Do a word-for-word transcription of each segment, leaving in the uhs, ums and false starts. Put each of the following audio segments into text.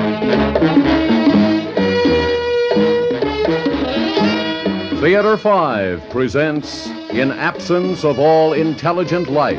Theater five presents In Absence of All Intelligent Life.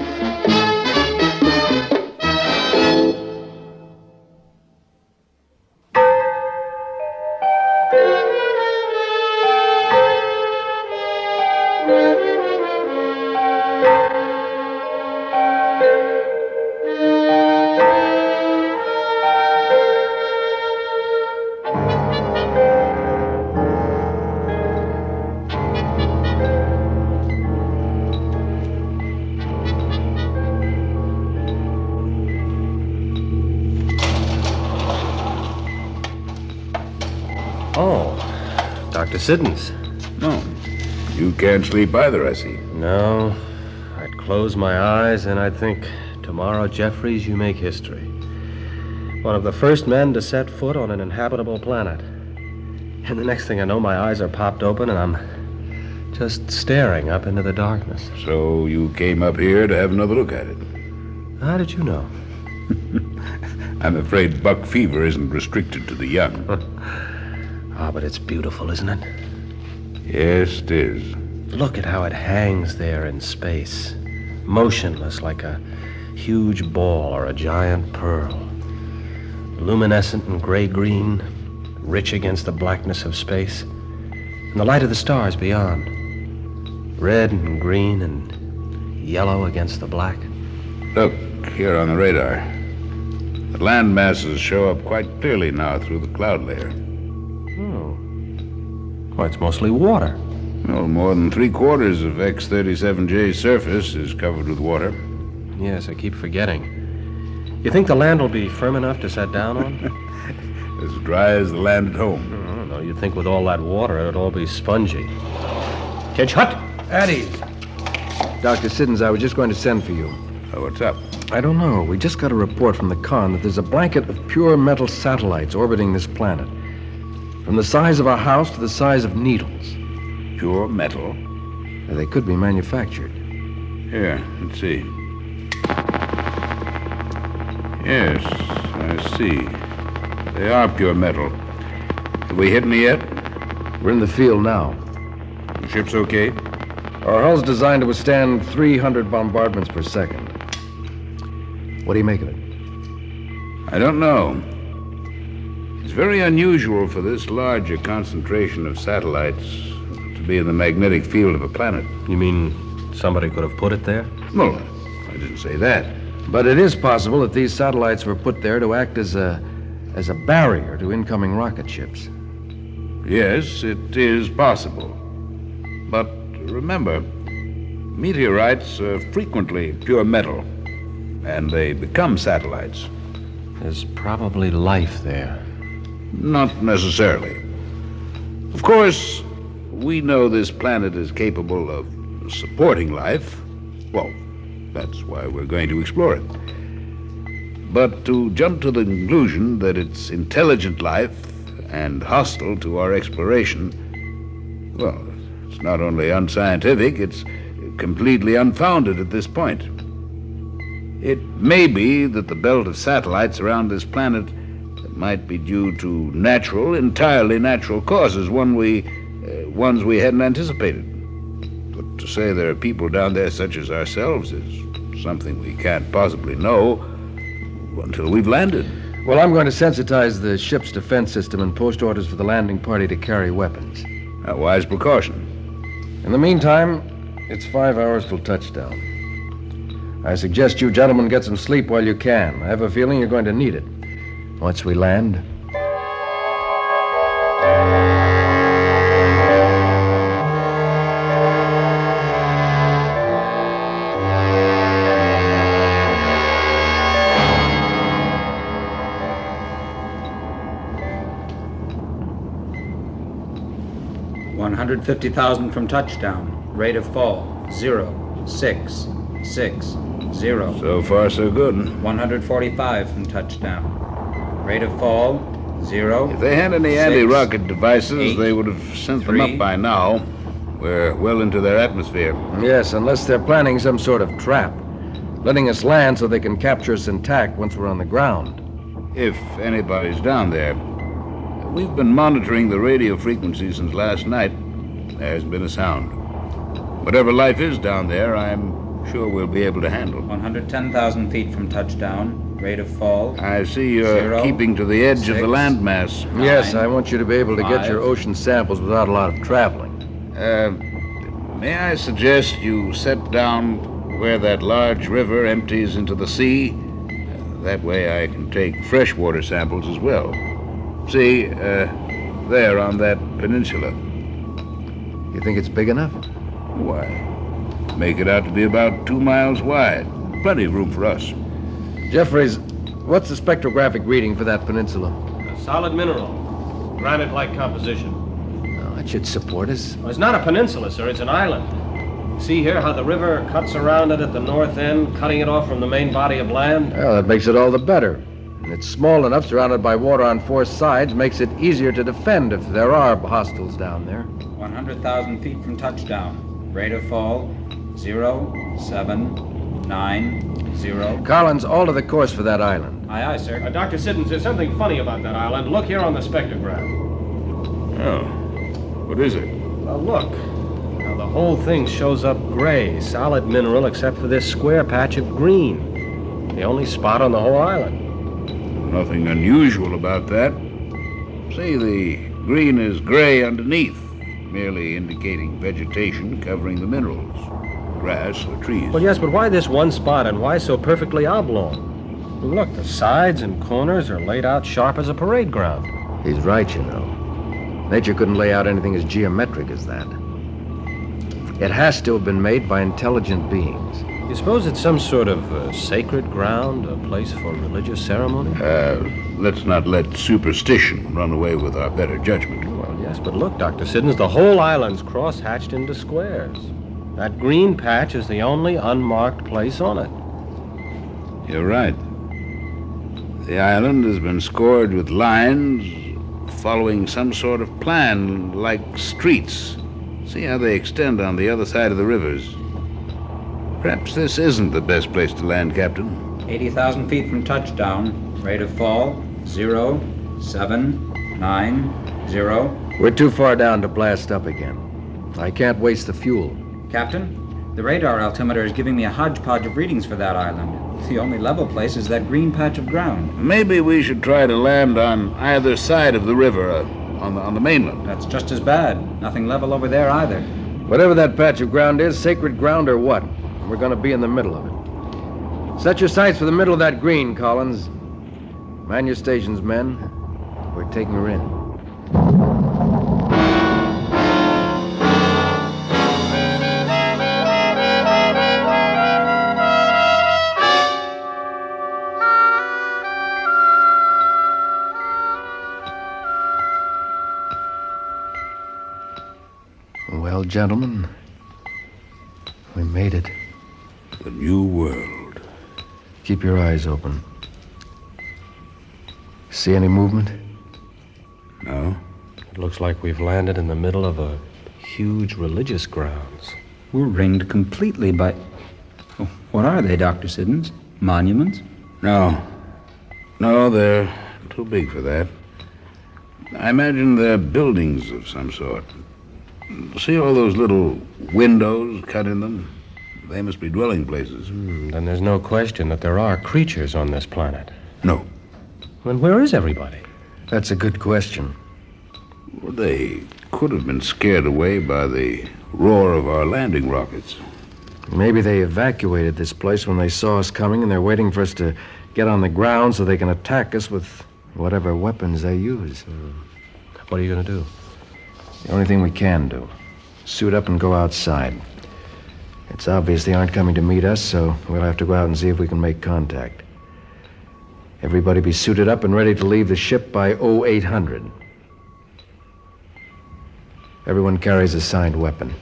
Oh, Doctor Siddons. No. You can't sleep either, I see. No. I'd close my eyes and I'd think, tomorrow, Jeffries, you make history. One of the first men to set foot on an inhabitable planet. And the next thing I know, my eyes are popped open and I'm just staring up into the darkness. So you came up here to have another look at it? How did you know? I'm afraid buck fever isn't restricted to the young. Ah, but it's beautiful, isn't it? Yes, it is. Look at how it hangs there in space, motionless like a huge ball or a giant pearl. Luminescent and gray-green, rich against the blackness of space, and the light of the stars beyond. Red and green and yellow against the black. Look, here on the radar. The land masses show up quite clearly now through the cloud layer. Oh. Well, it's mostly water. Well, more than three-quarters of X thirty-seven J's surface is covered with water. Yes, I keep forgetting. You think the land will be firm enough to set down on? As dry as the land at home. I don't know. You'd think with all that water, it'd all be spongy. Kedge Hut! At ease. Doctor Siddons, I was just going to send for you. Oh, what's up? I don't know. We just got a report from the con that there's a blanket of pure metal satellites orbiting this planet. From the size of a house to the size of needles. Pure metal? They could be manufactured. Here, let's see. Yes, I see. They are pure metal. Have we hit any yet? We're in the field now. The ship's okay? Our hull's designed to withstand three hundred bombardments per second. What do you make of it? I don't know. It's very unusual for this large a concentration of satellites to be in the magnetic field of a planet. You mean somebody could have put it there? No, I didn't say that. But it is possible that these satellites were put there to act as a as a barrier to incoming rocket ships. Yes, it is possible. But remember, meteorites are frequently pure metal, and they become satellites. There's probably life there. Not necessarily. Of course, we know this planet is capable of supporting life. Well, that's why we're going to explore it. But to jump to the conclusion that it's intelligent life and hostile to our exploration, well, it's not only unscientific, it's completely unfounded at this point. It may be that the belt of satellites around this planet might be due to natural, entirely natural causes, one we, uh, ones we hadn't anticipated. But to say there are people down there such as ourselves is something we can't possibly know until we've landed. Well, I'm going to sensitize the ship's defense system and post orders for the landing party to carry weapons. A wise precaution. In the meantime, it's five hours till touchdown. I suggest you gentlemen get some sleep while you can. I have a feeling you're going to need it. Once we land. one hundred fifty thousand from touchdown. Rate of fall, zero, six, six, zero. So far, so good. one hundred forty-five from touchdown. Rate of fall, zero. If they had any six, anti-rocket devices, eight, they would have sent three. them up by now. We're well into their atmosphere. Yes, unless they're planning some sort of trap. Letting us land so they can capture us intact once we're on the ground. if anybody's down there. We've been monitoring the radio frequency since last night. There hasn't been a sound. Whatever life is down there, I'm sure we'll be able to handle. one hundred ten thousand feet from touchdown. Rate of fall. I see you're Zero, keeping to the edge six, of the landmass. nine, Yes, I want you to be able to get your five. ocean samples without a lot of traveling. Uh, may I suggest you set down where that large river empties into the sea? Uh, that way I can take freshwater samples as well. See, uh, there on that peninsula. You think it's big enough? Why, make it out to be about two miles wide. Plenty of room for us. Jeffries, what's the spectrographic reading for that peninsula? A solid mineral. Granite-like composition. Oh, that should support us. Well, it's not a peninsula, sir. It's an island. See here how the river cuts around it at the north end, cutting it off from the main body of land? Well, that makes it all the better. And it's small enough, surrounded by water on four sides, makes it easier to defend if there are hostiles down there. one hundred thousand feet from touchdown. Rate of fall. Zero, seven, nine, zero. Collins, alter the course for that island. Aye, aye, sir. Uh, Doctor Siddons, there's something funny about that island. Look here on the spectrograph. Oh, what is it? Well, look. Now, the whole thing shows up gray, solid mineral, except for this square patch of green. The only spot on the whole island. Nothing unusual about that. See, the green is gray underneath, merely indicating vegetation covering the minerals. Grass or trees. Well, yes, but why this one spot and why so perfectly oblong? Look, the sides and corners are laid out sharp as a parade ground. He's right, you know. Nature couldn't lay out anything as geometric as that. It has to have been made by intelligent beings. You suppose it's some sort of uh, sacred ground, a place for religious ceremony? Uh, let's not let superstition run away with our better judgment. Well, yes, but look, Doctor Siddons, the whole island's cross-hatched into squares. That green patch is the only unmarked place on it. You're right. The island has been scored with lines following some sort of plan, like streets. See how they extend on the other side of the rivers. Perhaps this isn't the best place to land, Captain. eighty thousand feet from touchdown. Rate of fall. Zero, seven, nine, zero. We're too far down to blast up again. I can't waste the fuel. Captain, the radar altimeter is giving me a hodgepodge of readings for that island. The only level place is that green patch of ground. Maybe we should try to land on either side of the river, uh, on the, on the mainland. That's just as bad. Nothing level over there either. Whatever that patch of ground is, sacred ground or what, we're going to be in the middle of it. Set your sights for the middle of that green, Collins. Man your stations, men. We're taking her in. Well, gentlemen, we made it. The new world. Keep your eyes open. See any movement? No? It looks like we've landed in the middle of a huge religious grounds. We're ringed completely by... Oh, what are they, Doctor Siddons? Monuments? No. No, they're too big for that. I imagine they're buildings of some sort. See all those little windows cut in them? They must be dwelling places. Hmm, then there's no question that there are creatures on this planet. No. Then where is everybody? That's a good question. Well, they could have been scared away by the roar of our landing rockets. Maybe they evacuated this place when they saw us coming, and they're waiting for us to get on the ground so they can attack us with whatever weapons they use. Hmm. What are you going to do? The only thing we can do. Suit up and go outside. It's obvious they aren't coming to meet us, so we'll have to go out and see if we can make contact. Everybody be suited up and ready to leave the ship by oh eight hundred. Everyone carries a signed weapon.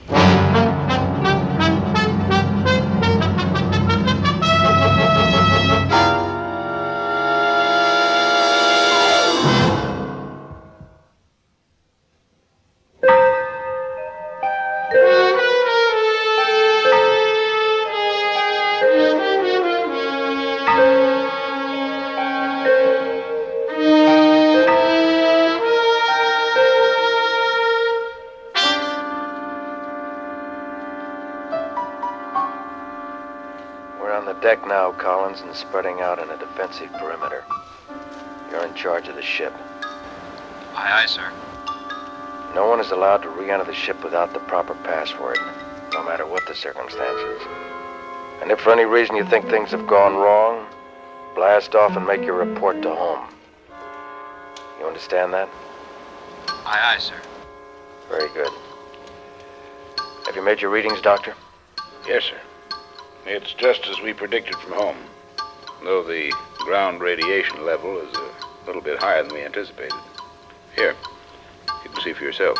deck now, Collins, and spreading out in a defensive perimeter. You're in charge of the ship. Aye, aye, sir. No one is allowed to re-enter the ship without the proper password, no matter what the circumstances. And if for any reason you think things have gone wrong, blast off and make your report to home. You understand that? Aye, aye, sir. Very good. Have you made your readings, Doctor? Yes, sir. It's just as we predicted from home, though the ground radiation level is a little bit higher than we anticipated. Here, you can see for yourself.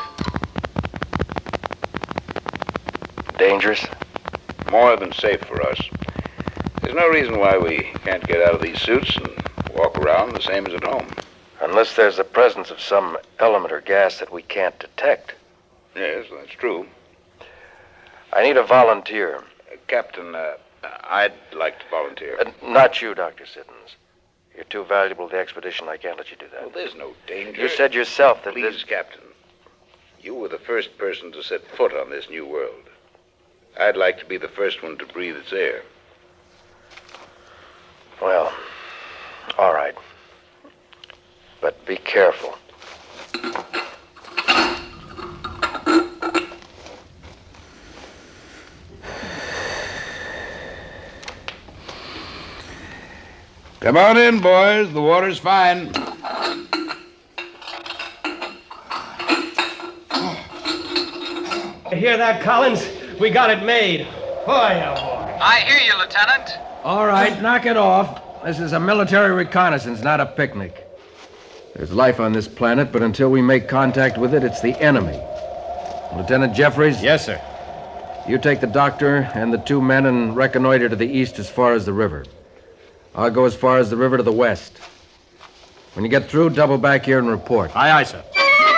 Dangerous? More than safe for us. There's no reason why we can't get out of these suits and walk around the same as at home. Unless there's the presence of some element or gas that we can't detect. Yes, that's true. I need a volunteer. Uh, Captain, uh, I'd like to volunteer. Uh, not you, Doctor Siddons. You're too valuable to the expedition. I can't let you do that. Well, there's no danger. You said yourself that Please, this... Captain. You were the first person to set foot on this new world. I'd like to be the first one to breathe its air. Well, all right. But be careful. Come on in, boys. The water's fine. You hear that, Collins? We got it made. Boy, oh boy. I hear you, Lieutenant. All right, knock it off. This is a military reconnaissance, not a picnic. There's life on this planet, but until we make contact with it, it's the enemy. Lieutenant Jeffries? Yes, sir. You take the doctor and the two men and reconnoiter to the east as far as the river. I'll go as far as the river to the west. When you get through, double back here and report. Aye, aye, sir.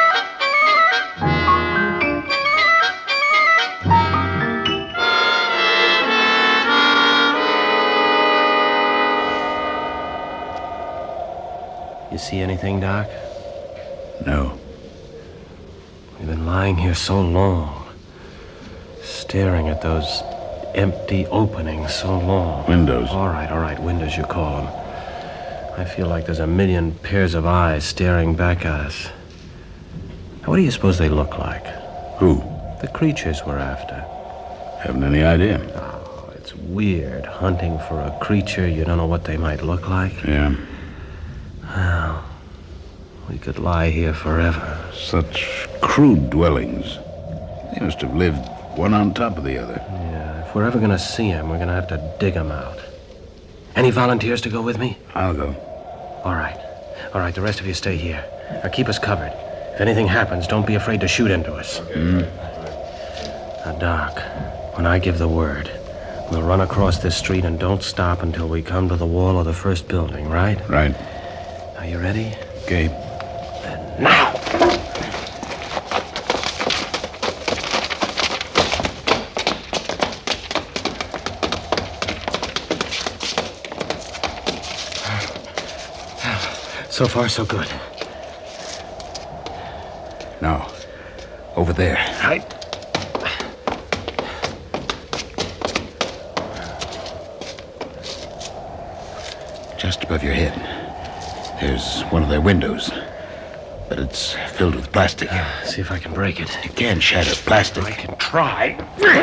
You see anything, Doc? No. We've been lying here so long, staring at those empty openings so long. Windows. All right, all right, windows you call them. I feel like there's a million pairs of eyes staring back at us. Now, what do you suppose they look like? Who? The creatures we're after. Haven't any idea. Oh, it's weird hunting for a creature you don't know what they might look like. Yeah. Well, we could lie here forever. Such crude dwellings. They must have lived one on top of the other. Yeah, if we're ever gonna see him, we're gonna have to dig him out. Any volunteers to go with me? I'll go. All right. All right, the rest of you stay here. Now keep us covered. If anything happens, don't be afraid to shoot into us. Mm. Now, Doc, when I give the word, we'll run across this street and don't stop until we come to the wall of the first building, right? Right. Are you ready? Okay. Now! So far, so good. Now, over there. Right. Just above your head. There's one of their windows. But it's filled with plastic. See if I can break it. You can't shatter plastic. I can try.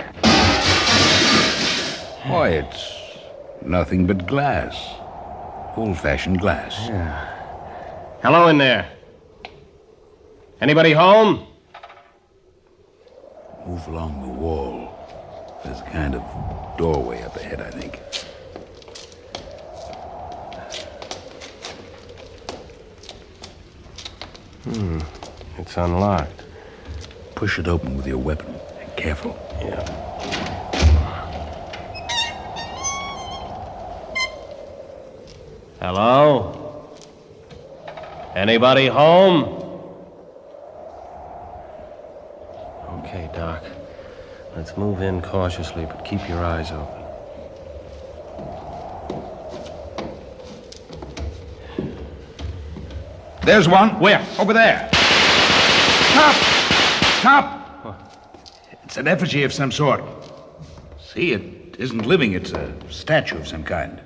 Boy, it's nothing but glass. Old-fashioned glass. Yeah. Hello in there. Anybody home? Move along the wall. There's a kind of doorway up ahead, I think. Hmm. It's unlocked. Push it open with your weapon. Careful. Yeah. Hello? Anybody home? Okay, Doc. Let's move in cautiously, but keep your eyes open. There's one. Where? Over there. Stop! Stop! It's an effigy of some sort. See, it isn't living. It's a statue of some kind.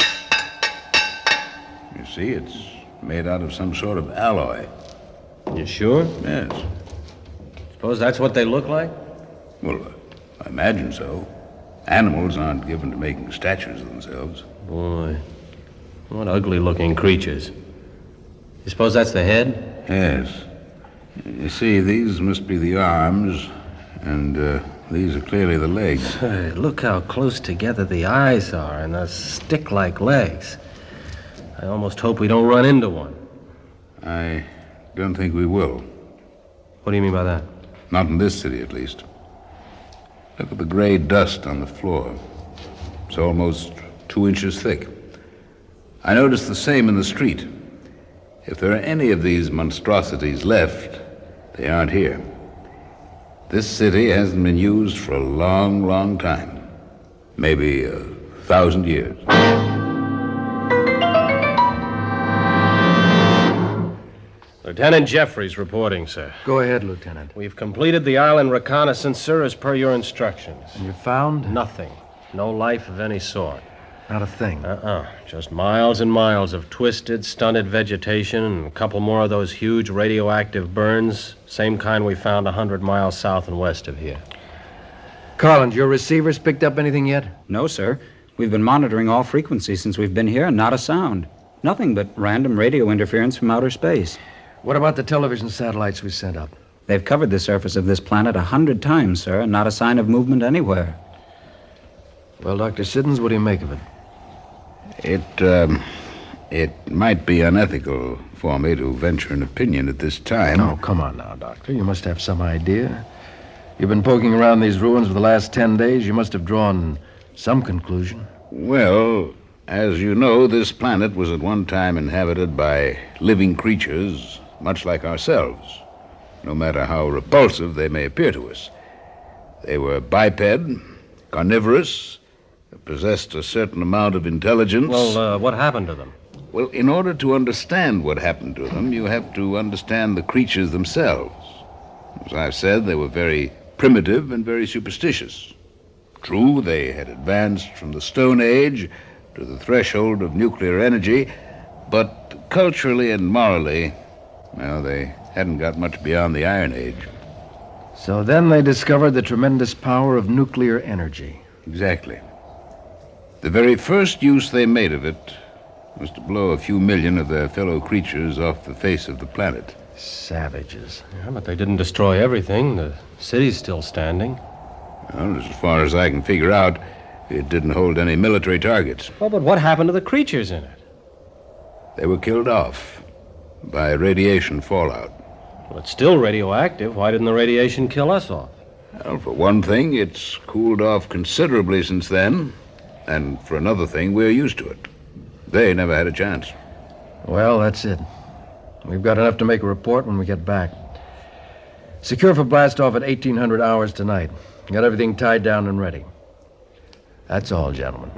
You see, it's made out of some sort of alloy. You sure? Yes. Suppose that's what they look like? Well, uh, I imagine so. Animals aren't given to making statues of themselves. Boy, what ugly-looking creatures. You suppose that's the head? Yes. You see, these must be the arms, and uh, these are clearly the legs. Hey, look how close together the eyes are and those stick-like legs. I almost hope we don't run into one. I don't think we will. What do you mean by that? Not in this city, at least. Look at the gray dust on the floor. It's almost two inches thick. I noticed the same in the street. If there are any of these monstrosities left, they aren't here. This city hasn't been used for a long, long time. Maybe a thousand years. Lieutenant Jeffries reporting, sir. Go ahead, Lieutenant. We've completed the island reconnaissance, sir, as per your instructions. And you found? Nothing. No life of any sort. Not a thing. Uh-uh. Just miles and miles of twisted, stunted vegetation and a couple more of those huge radioactive burns, same kind we found a hundred miles south and west of here. Collins, your receivers picked up anything yet? No, sir. We've been monitoring all frequencies since we've been here, and not a sound. Nothing but random radio interference from outer space. What about the television satellites we sent up? They've covered the surface of this planet a hundred times, sir, and not a sign of movement anywhere. Well, Doctor Siddons, what do you make of it? It, um, it might be unethical for me to venture an opinion at this time. Oh, come on now, Doctor. You must have some idea. You've been poking around these ruins for the last ten days. You must have drawn some conclusion. Well, as you know, this planet was at one time inhabited by living creatures, much like ourselves, no matter how repulsive they may appear to us. They were biped, carnivorous, possessed a certain amount of intelligence. Well, uh, what happened to them? Well, in order to understand what happened to them, you have to understand the creatures themselves. As I've said, they were very primitive and very superstitious. True, they had advanced from the Stone Age to the threshold of nuclear energy, but culturally and morally, well, they hadn't got much beyond the Iron Age. So then they discovered the tremendous power of nuclear energy. Exactly. The very first use they made of it was to blow a few million of their fellow creatures off the face of the planet. Savages. Yeah, but they didn't destroy everything. The city's still standing. Well, as far as I can figure out, it didn't hold any military targets. Well, but what happened to the creatures in it? They were killed off by radiation fallout. Well, it's still radioactive. Why didn't the radiation kill us off? Well, for one thing, it's cooled off considerably since then. And for another thing, we're used to it. They never had a chance. Well, that's it. We've got enough to make a report when we get back. Secure for blast-off at eighteen hundred hours tonight. Got everything tied down and ready. That's all, gentlemen.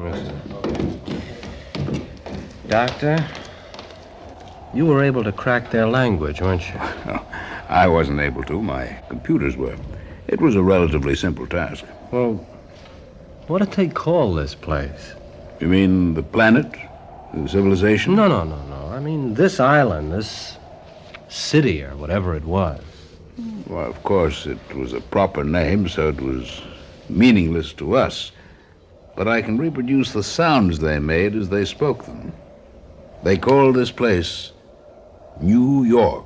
Doctor, you were able to crack their language, weren't you? I wasn't able to. My computers were. It was a relatively simple task. Well, what did they call this place? You mean the planet? The civilization? No, no, no, no. I mean this island, this city, or whatever it was. Well, of course, it was a proper name, so it was meaningless to us. But I can reproduce the sounds they made as they spoke them. They called this place New York.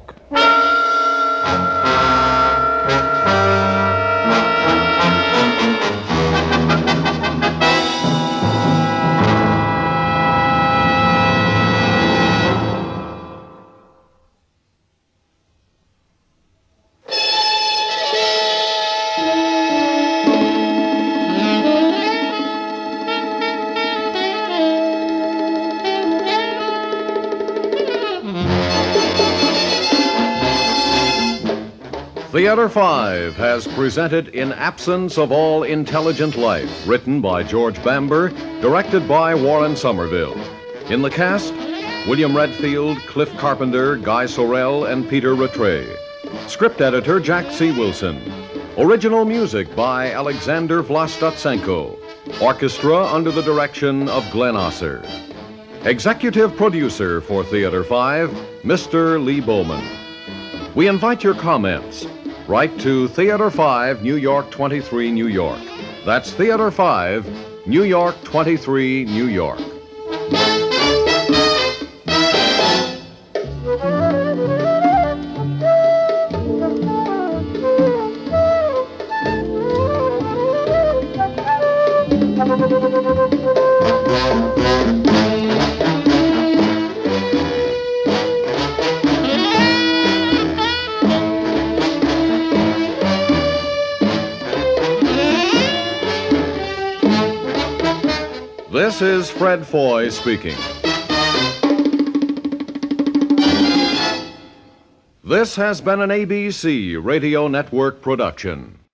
Theater five has presented In Absence of All Intelligent Life, written by George Bamber, directed by Warren Somerville. In the cast, William Redfield, Cliff Carpenter, Guy Sorel, and Peter Rattray. Script editor Jack C. Wilson. Original music by Alexander Vlastotsenko. Orchestra under the direction of Glenn Osser. Executive producer for Theater five, Mister Lee Bowman. We invite your comments. Write to Theater five, New York twenty-three, New York. That's Theater five, New York twenty-three, New York. This is Fred Foy speaking. This has been an A B C Radio Network production.